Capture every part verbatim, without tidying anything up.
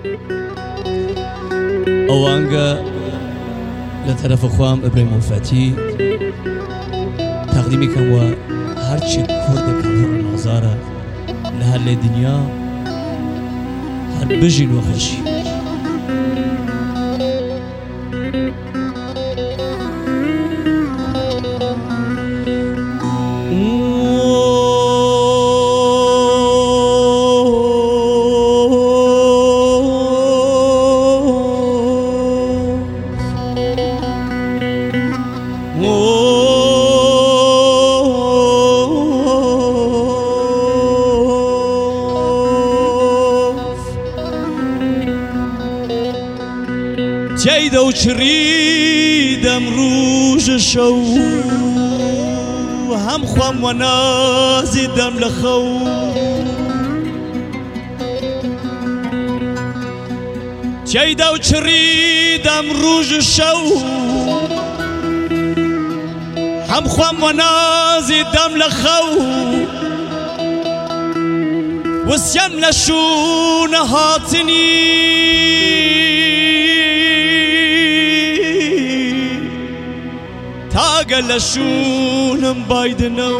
ئەوانگە لە تەرەفە خوام ئەبرەی مۆفەتی تەقدیمی کەموە هەرچی کوردێکە هەڕ نازارە لە هەر لێ دنیا هەر بژین و خۆشی تێیدە و چریدەم ڕوژە شەو هەم خوام وە نازی دەم لە خەو تێیدە و چریدەم ڕوژە شەو هەم خوام وە نازی دەم لە خەو وسیەم لە شوونە هاتنی تاگە لە شوونم بایدنەو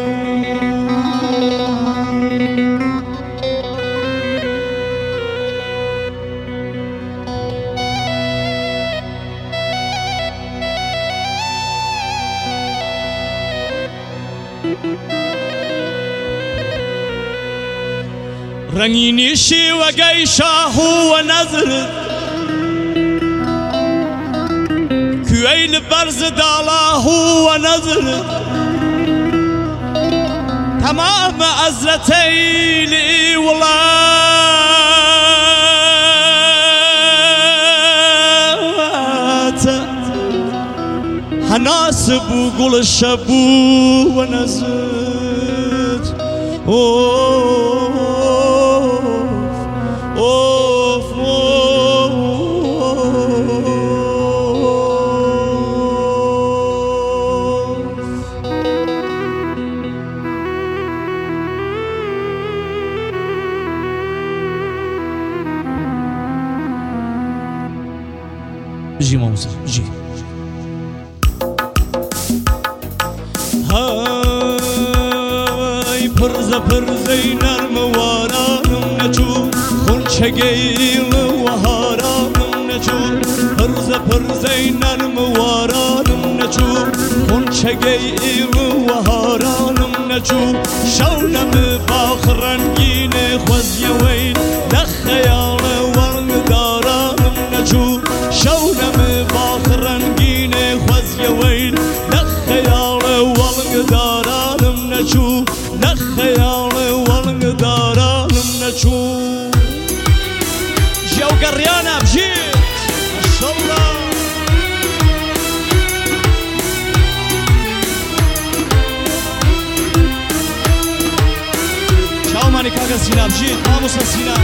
ڕەنگینیشی وەگەی شاح وە نەزرت کوێی لەبەرز داڵاه وە نەزرت تەمامە ئەزرەتەی لی وڵاتە هەناسە بوو گوڵشە بوو وە نەزرت جي موزة جي هاي پرزە پرزەی نەرمە وارانم نەچوو خونچەگەی وەهارانم نەچوو پرزە پرزەی نەرمە وارانم نەچوو خونچەگەی وەهارانم نەچوو شەو نەمە باخ ڕەنگینێ خۆزیەوەی لە خەیاڵە وەڵدارانم نەچوو شەو نەمە باخ ڕەنگینێ خۆزیەوەی لە خەیاڵە وەڵدارانم نەچوو لە خەیاڵە وەڵدارانم نەچوو ژیاو گەڕیانە بژێت ماشەڵڵا چاومانی کاکە سینا بژێت مامۆستا سینا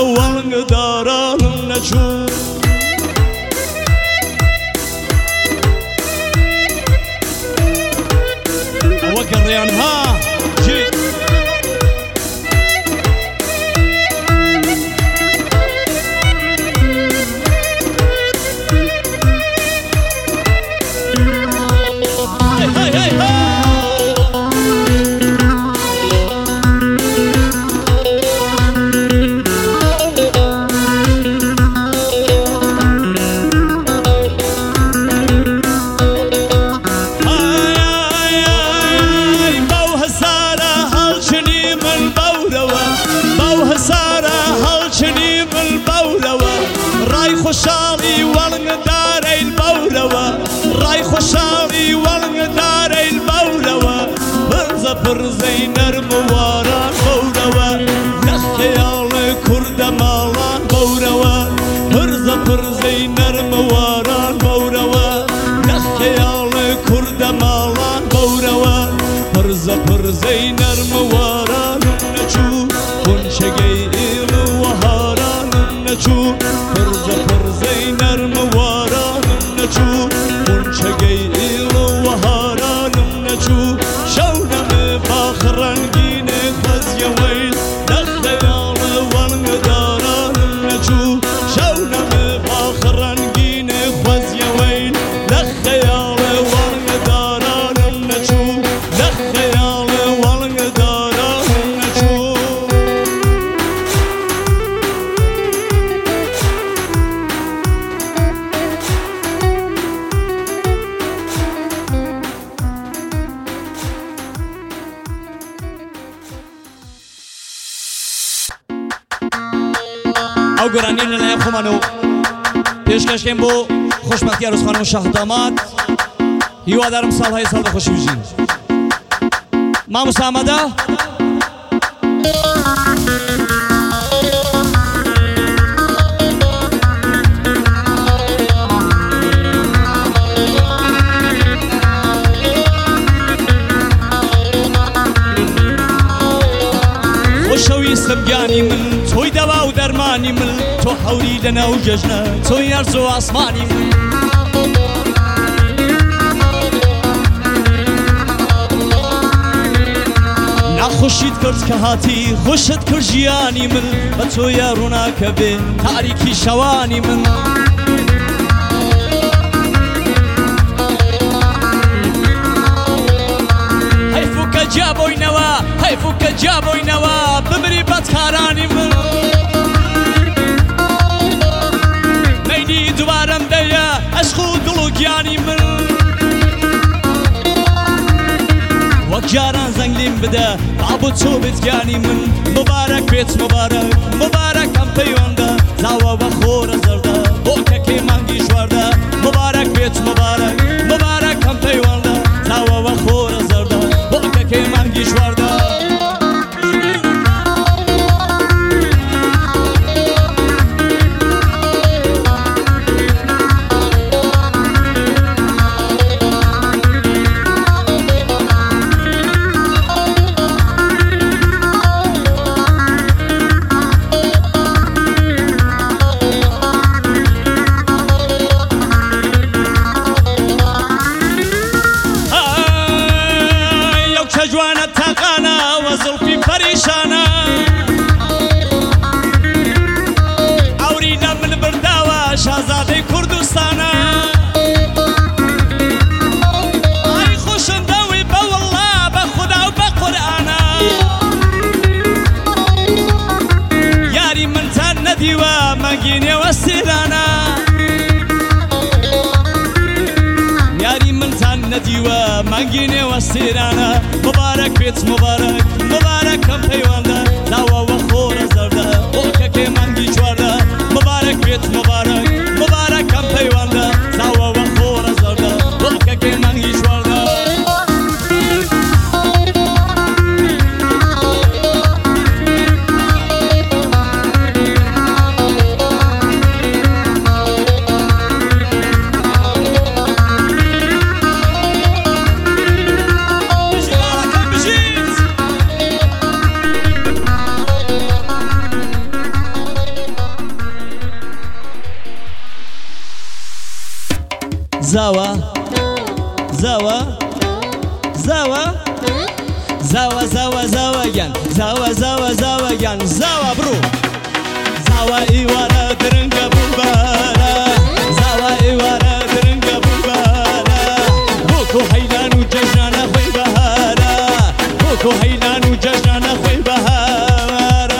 وەڵگدارانم نەچوو ئەوە گەڕیان ها جێ خۆشاڵی وەڵگدارەی بەورەوە ڕای خۆشاڵی وەڵگدارەی بەورەوە پرزە پرزەی نەرم واران بەورەوە لە خەیاڵە کوردە ماڵان بەورەوە پرزە پرزەی نەرم واران بەورەوە لە خەیاڵە کوردە ماڵان بەورەوە پرزە پرزەی نەرم وارانم نەچوو خونچەگەی ئێڵ وەهارانم نەچوو پرزە پرزەی نەرم وارانم نەچوو خونچەگەی ئێڵ وەهارانم نەچوو شەو نەمێ باخ ڕەنگینێ خەزیەوەی لە خەیاڵە وەڵگدارانم نەچوو شەو نەمێ باخ ڕەنگینێ خەزیەوەی لە خەیاڵە وەڵگدارانم نەچوو لە خەیاڵە وەڵگدارانم نەچوو ئەو گۆرانین لەلایەن خۆمانەوە پێشکەشکەین بۆ خۆشبەختی عروسخانم و شاخ داماد هیوادارم ساڵهای ساڵ بەخۆشی بژین مامۆستا ئامادە؟ خۆشەویستم گیانی من تۆی دەوا و دەرمانی من تۆ هەوری لەناو جەژنە تۆی ئەرز و ئاسمانی من ناخۆشیت کرد کە هاتی خۆشت کرد ژیانی من بە تۆیە ڕووناکە بێ تاریکی شەوانی من هەیفوکە جابۆینەوە هەیفوکە جابۆینەوە بمری بەدکارانی من مەیلی دووبارەم دەیە عەشق و دڵ و گیانی من وەک جاران زەنگ لێم بدە با بۆ تۆ بێت گیانی من مبارەک بێت مبارەک مبارەک ئەم پەیوەندە زاوە بە خۆرە زەردە بۆ کەکەی مانگی ژواردە مبارەک بێت مبارەک مبارەک ئەم پەیوەندە زاوە بە خۆرە زەردە بۆ کەکەی مانگی ژواردە جوانە تاقانە وە زڵفی پەریشانە ئەوری لە من برداوە شازادەی کوردستانە ئای خۆشندەوی بە وەڵڵا بە خودا و بە قورئانە یاری منتان نەدیوە مەنگینێوە سێرانە یاری منتان نەدیوە مەنگینێوە سێرانە مبارەک بێت مبارەک مبارەک ئەم پەیوەندە داوەوە خۆرە زەردە بۆ کەکێ مانگی چواردە مبارەک بێت مبارەک مبارەک ئەم پەیوەندە داوەوە خۆرە زەردە بۆ کەکێ مانگی چواردە زاوە زاوە زاوە زاوە زاوە زاوەگیان زاوە زاوە زاوەگیان زاوە بڕوو زاوە ئیوارە درنگە بووبارە زاوە ئیوارە درنگە بووبارە بۆکۆ هەیلان و جەژنانە خۆی بەهارە بۆکۆ هەیلان و جەژنانە خۆی بەهارە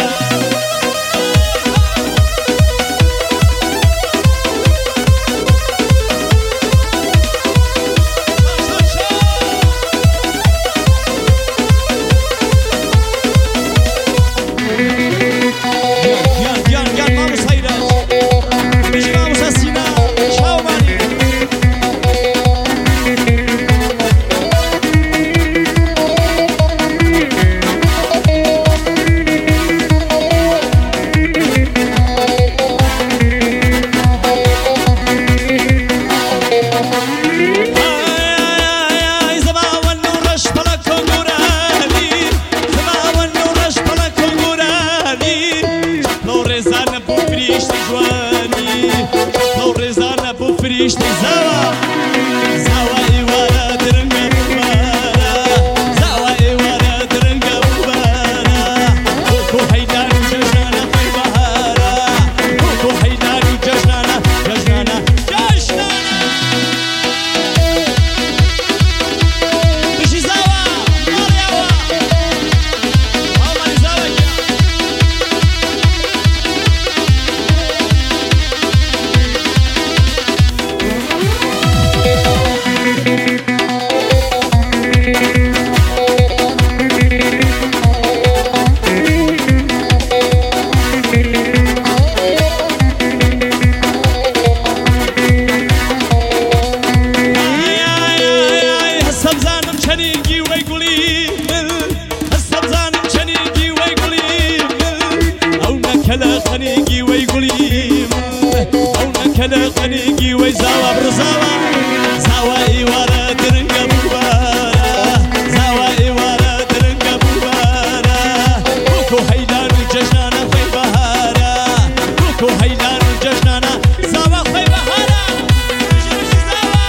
فريشتي زاوى زاوى إيوارا درنگا بوبارا زاوى إيوارا درنگا بوبارا بوكو هيدان ججنانا في بهارا بوكو هيدان ججنانا ججنانا ججنانا بشي زاوى مريوة ماما زاوى خنيقي ويقولي أونا كلا خنيقي ويزاوى برزاوى زاوى إيوارا درنقا بوبارا زاوى إيوارا درنقا بوبارا بوكو هيدان الججنانا خوي بهارا بوكو هيدان الججنانا زاوى خوي بهارا بشي بشي زاوى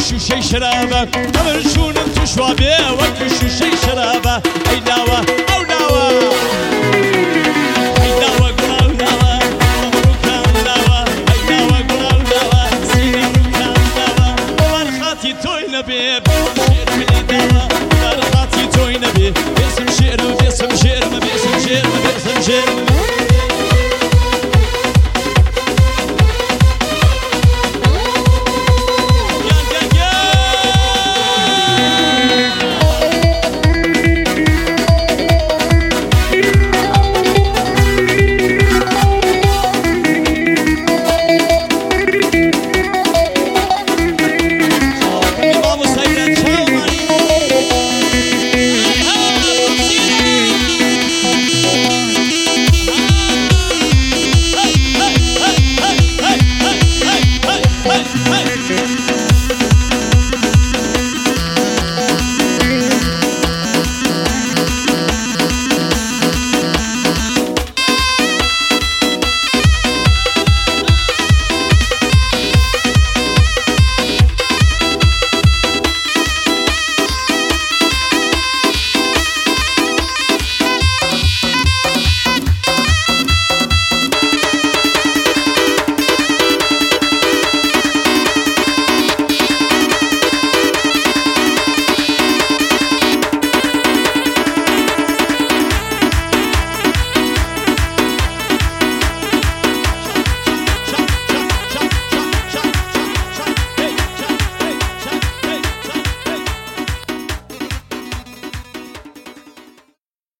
شرابة أمر شونم تشوابي وكشو شي شرابة أي داوة أو